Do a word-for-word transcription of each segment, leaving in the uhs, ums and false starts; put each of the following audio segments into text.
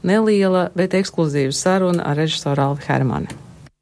Neliela, bet ekskluzīva saruna ar režisoru Alvi Hermani.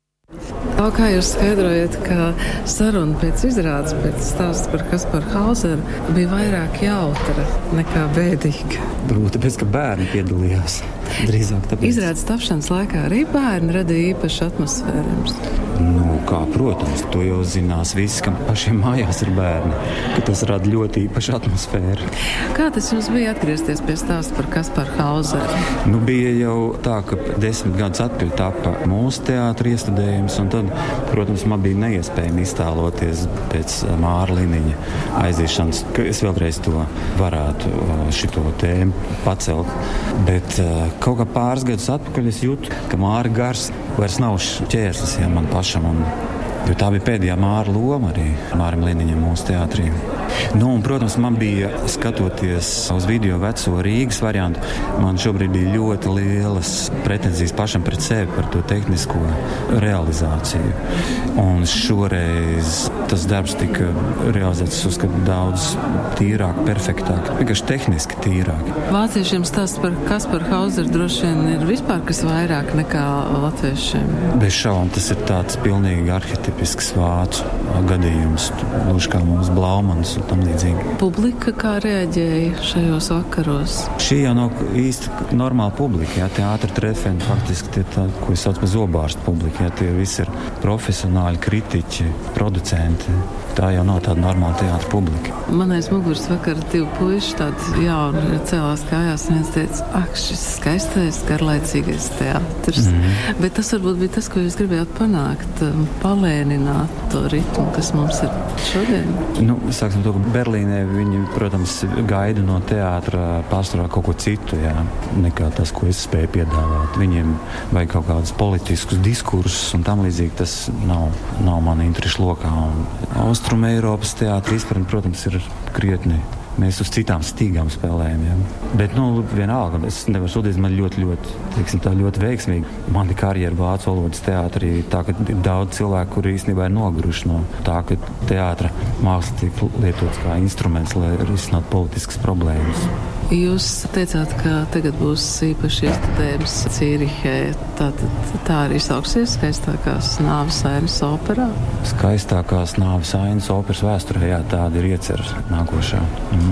Tā kā jūs skaidrojat, ka saruna pēc izrādes, pēc stāsta par Kasparu Hauzeru bija vairāk jautra nekā bēdīga. Varbūt tāpēc, ka bērni piedalījās. Drīzāk tāpēc. Izrādes tapšanas laikā arī bērni radīja īpašu atmosfēru jums? Nu, kā, protams, to jau zinās visi, kam pašiem mājās ir bērni, ka tas rada ļoti īpašu atmosfēru. Kā tas jums bija atgriezties pie stāsta par Kasparu Hauzeru? Nu, bija jau tā, ka desmit gadus atpakaļ tapa mūsu teātra iestudējums, un tad, protams, man bija neiespējami iztēloties pēc Māra Liniņa aiziešanas, ka es vēlreiz to varētu šito tēmu pacelt. Bet kaut kā pāris gadus atpakaļ es jūtu, ka Māra gars vairs nav šķērslis, ja, man pašam. Un, jo tā bija pēdējā Māra loma arī Mārim Liniņam mūsu teātrī. Nu, un, protams, man bija, skatoties uz video veco Rīgas variantu, man šobrīd bija ļoti lielas pretenzijas pašam pret sevi par to tehnisko realizāciju. Un šoreiz tas darbs tika realizēts, uzskatu, daudz tīrāk, perfektāk, vienkārši tehniski tīrāk. Vāciešiem stāsts par Kasparu Hauzeru droši vien ir vispār kas vairāk nekā latviešiem. Bez šaubām tas ir tāds pilnīgi arhetipisks vācu gadījums, lūdzu kā mums Blaumans un tam līdzīgi. Publika kā reaģēja šajos vakaros? Šī jau nav īsti normāla publika, jā, teātra trefeni, faktiski tie tā, ko es sauc par zobārstu publika, jā, tie visi ir profesionāļi, kritiķi, producenti. Tā jau nav tāda normāla teātra publika. Man aiz muguras vakar divi puiši tādi jauni cēlās kājās un viens teica, ak, šis skaistais, garlaicīgais teātris. Mm-hmm. Bet tas varbūt bija tas, ko jūs gribējāt panākt, palēnināt to ritmu, kas mums ir šodien. Nu, sāksim to, ka Berlīnē viņi, protams, gaida no teātra pārsvarā kaut ko citu, jā, nekā tas, ko es spēju piedāvāt. Viņiem vajag kaut kādus politiskus diskursus un tam līdzīgi tas nav, nav man interešu lokā. Un Austrum Eiropas teātra izpratne, protams, ir krietni. Mēs uz citām stīgām spēlējam, jā. Bet, nu, vienalga, es nevaru sūdīt, man ļoti, ļoti, teiksim tā, ļoti veiksmīgi. Mani karjera vācu valodas teātrī tā, ka ir daudz cilvēku, kuri īstenībā ir noguruši no tā, ka teātra māksla tiek lietots kā instruments, lai risinātu politiskas problēmas. Jūs teicāt, ka tagad būs īpaši iestudējums Cīrihē. Tātad tā arī sauksies skaistākās nāves ainas operā? Skaistākās nāves ainas operas vēsturē, jā, tāda ir iecer nākošā. Mm.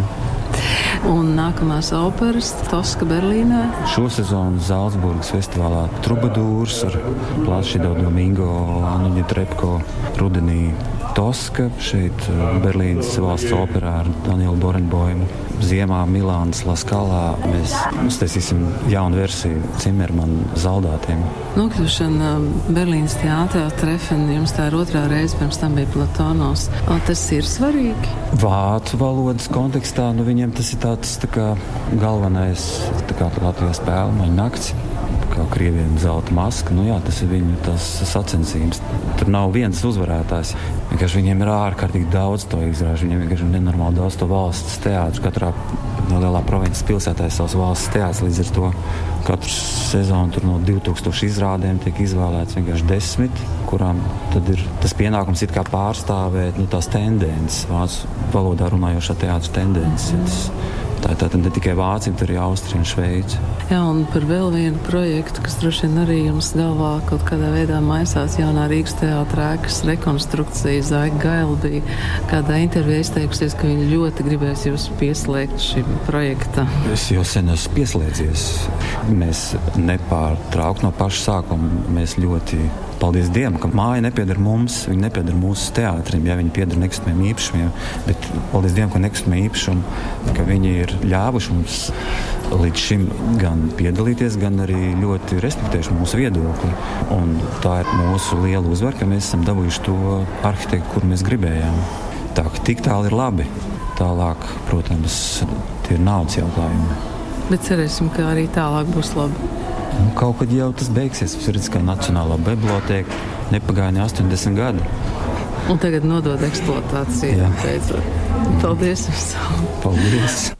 Un nākamās operas Toska Berlīnē? Šo sezonu Zalcburgas festivālā Trubadūrs ar Placido Domingo, Anuņa Trepko, rudenī Toska, šeit Berlīnas valsts operā ar Danielu Borenboimu. Ziemā Milānas La Scalā mēs uztaisīsim jaunu versiju Cimermana Zaldātiem. Nokļūšana Berlīnas teātrā trefeni, jums tā ir otrā reize, pirms tam bija Platonos. O, tas ir svarīgi? Vācu valodas kontekstā, nu viņiem tas ir tāds tā kā galvenais, tā kā Latvijā spēle, maņa nakts, kā Krieviem zelta maska, nu jā, tas ir viņu tas sacensības. Tur nav viens uzvarētājs, vienkārši viņiem ir ārkārtīgi daudz to izrāžu, viņiem vienkārši ir nenormāli daudz to valsts teātru, katrā no lielā provinces pilsētā ir savs valsts teātrs, līdz ar to katru sezonu tur no divi tūkstoši izrādēm tiek izvēlēts vienkārši desmit, kurām tad ir tas pienākums it kā pārstāvēt, nu, tās tendences, vācu valodā runājošā teātra tendences. Mm. Tā ir tātad ne tikai Vācija, bet arī Austrija un Šveice. Jā, un par vēl vienu projektu, kas droši vien arī jums galvā kaut kādā veidā maisās, jaunā Rīgas teātra ēkas rekonstrukcija. Zaiga Gaila bija kādā intervijā izteikusies, ka viņa ļoti gribēs jūs pieslēgt šim projektam. Es jau sen esmu pieslēdzies. Mēs nepārtraukti no paša sākuma, mēs ļoti paldies Dievam, ka māja nepieder mums, viņa nepieder mūsu teātrim, ja viņa pieder nekustamiem īpašumiem, bet paldies Dievam, ka nekustamie īpašumi, ka viņi ir ļāvuši mums līdz šim gan piedalīties, gan arī ļoti respektējuši mūsu viedokli. Un tā ir mūsu liela uzvara, ka mēs esam dabūjuši to arhitektu, kuru mēs gribējām. Tā, ka tik tālu ir labi. Tālāk, protams, tie ir naudas jautājumi. Bet cerēsim, ka arī tālāk būs labi. Nu, kaut kad jau tas beigsies. Es redzu, ka Nacionālā bibliotēka nepagāja ne astoņdesmit gadi. Un tagad nodod eksploatāciju. Jā. Paldies jums! Paldies!